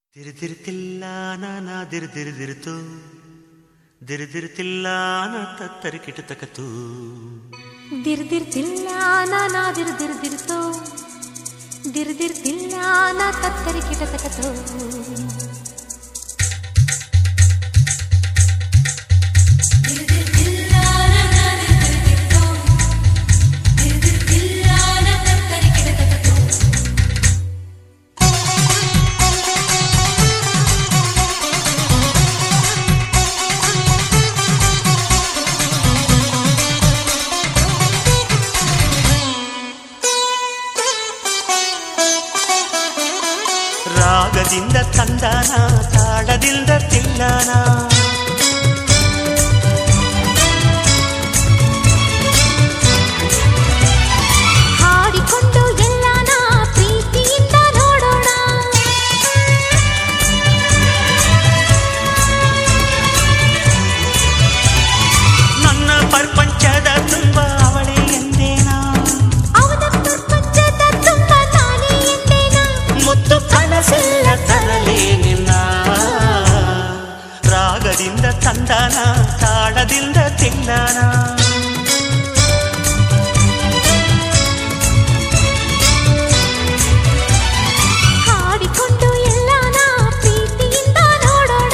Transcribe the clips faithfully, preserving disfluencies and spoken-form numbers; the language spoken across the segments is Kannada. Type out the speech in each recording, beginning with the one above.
ದಿರ್ದಿರ್ತಿಲ್ಲ ನಾನಾ ದಿರ್ದಿರ್ದಿರ್ತು ದಿರ್ದಿರ್ತಿಲ್ಲ ನಾ ತತ್ತರಿ ಕಿಟತಕತು ದಿರ್ದಿರ್ತಿಲ್ಲ ನಾನಾ ದಿರ್ದಿರ್ದಿರ್ತು ದಿರ್ದಿರ್ತಿಲ್ಲ ನಾ ತತ್ತರಿ ಕಿಟತಕತು ರಾಗದಿಂದ ತಂದಾನ ತಾಳದಿಂದ ತಿಲ್ಲಾನ ಹಾಡಿಕೊಂಡು ಎಲ್ಲಾನ ಪ್ರೀತಿಯಿಂದ ನೋಡೋಣ ನನ್ನ ಪ್ರಪಂಚದ ತುಂಬ ಅವಳೇ ಎಂದೇನಾ ಅವನ ಪ್ರಪಂಚದ ತುಂಬ ನಾನೇ ಎಂದೇನಾ ಮುತ್ತು ಕನಸೆಲ್ಲ ತರಲೇ ನಿನ್ನ ರಾಗದಿಂದ ತಂದಾನ ತಾಳದಿಂದ ತಿಲ್ಲಾನ ಹಾಡಿಕೊಂಡು ಎಲ್ಲಾನ ಪ್ರೀತಿಯಿಂದ ನೋಡೋಣ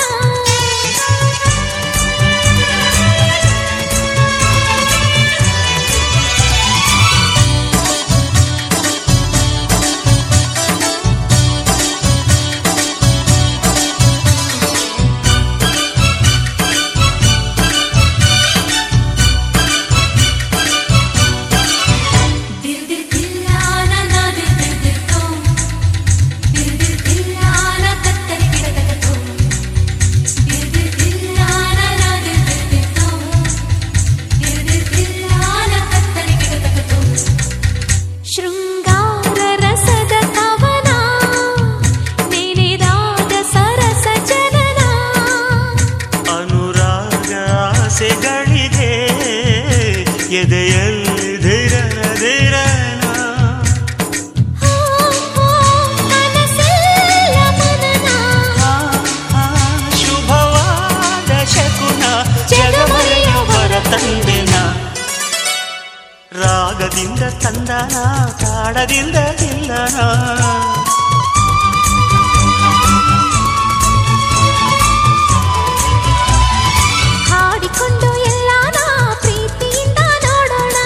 ಶೃಂಗಾರ ರಸದ ಕವನ ನೆನೆದಾಗ ಸರಸ ಜನನ ಅನುರಾಗ ಆಸೆಗಳಿಗೆ ಎದೆಯಲ್ಲಿ ಧಿರನ ಧಿರನ ಕನಸೆಲ್ಲ ಮನನ ಶುಭವಾದ ಶಕುನ ಜಗಮರೆಯವರ ತಂದೆನ ರಾಗದಿಂದ ತಂದನ ತಾಳದಿಂದ ತಿಲ್ಲನ ಹಾಡಿಕೊಂಡು ಎಲ್ಲಾನ ಪ್ರೀತಿಯಿಂದ ನೋಡೋಣ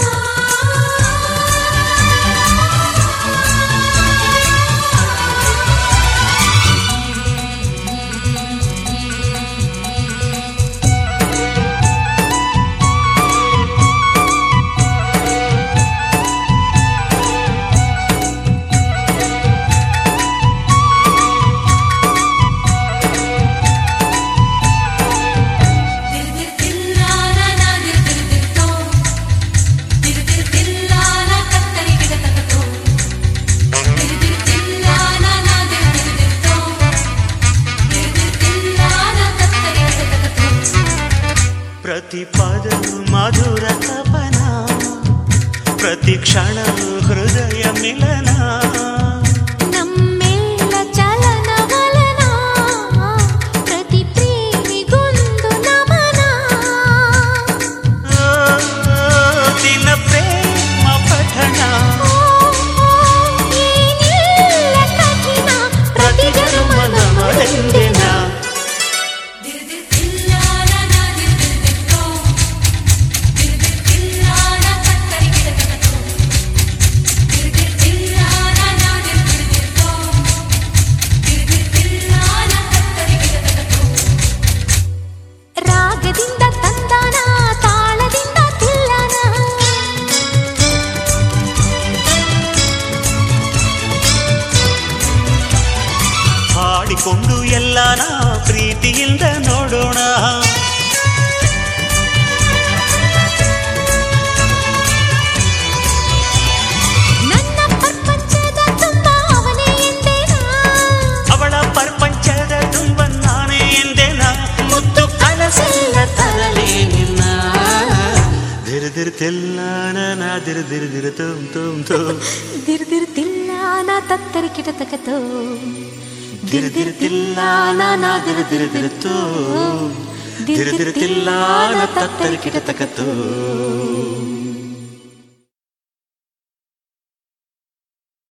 ಪ್ರತಿ ಪದವು ಮಧುರ ತಪನ ಪ್ರತಿ ಕ್ಷಣವು ಹೃದಯ ಮಿಲನ ನಮ್ಮೆಲ್ಲ ಚಲನ ವಲನ ಪ್ರತಿ ಪ್ರೇಮಿಗೊಂದು ನಮನ ಆ, ದಿನ ಪ್ರೇಮ ಪಠಣ ಏನಿಲ್ಲ ಕಠಿಣ ಪ್ರತಿ ಜನ್ಮ ನಮದೆಂದಿನ ರಾಗದಿಂದ ತಂದಾನ ತಾಳದಿಂದ ತಿಲ್ಲನ ಹಾಡಿಕೊಂಡು ಎಲ್ಲಾನ ಪ್ರೀತಿಯಿಂದ ನೋಡೋಣ ನನ್ನ ಪ್ರಪಂಚದ ತುಂಬ ಅವನೇ ಎಂದೇನಾ ಅವಳ ಪ್ರಪಂಚದ ತುಂಬ ನಾನೇ ಎಂದೇನ ಮುತ್ತು ಕನಸೆಲ್ಲ ತರಲೇ ನಿನ್ನ ದಿರ್ದಿರ್ತಿಲ್ಲ ನಾ ದಿರ್ದಿರ್ದಿರ ತುಮ್ ತುಮ್ ತುಮ್ ದಿರ್ದಿರ್ತಿಲ್ಲ ನಾ ತತ್ತರಿ ಕಿಟತಕತೋ ದಿರ್ ದಿರ್ತಿಲ್ಲ ನಾನಾ ದಿರ್ ದಿರ್ ದಿರುತ್ತೋ ದಿರ್ ದಿರ್ತಿಲ್ಲ ನ ತತ್ತರಿ ಕಿಟ ತಕತ್ತೋ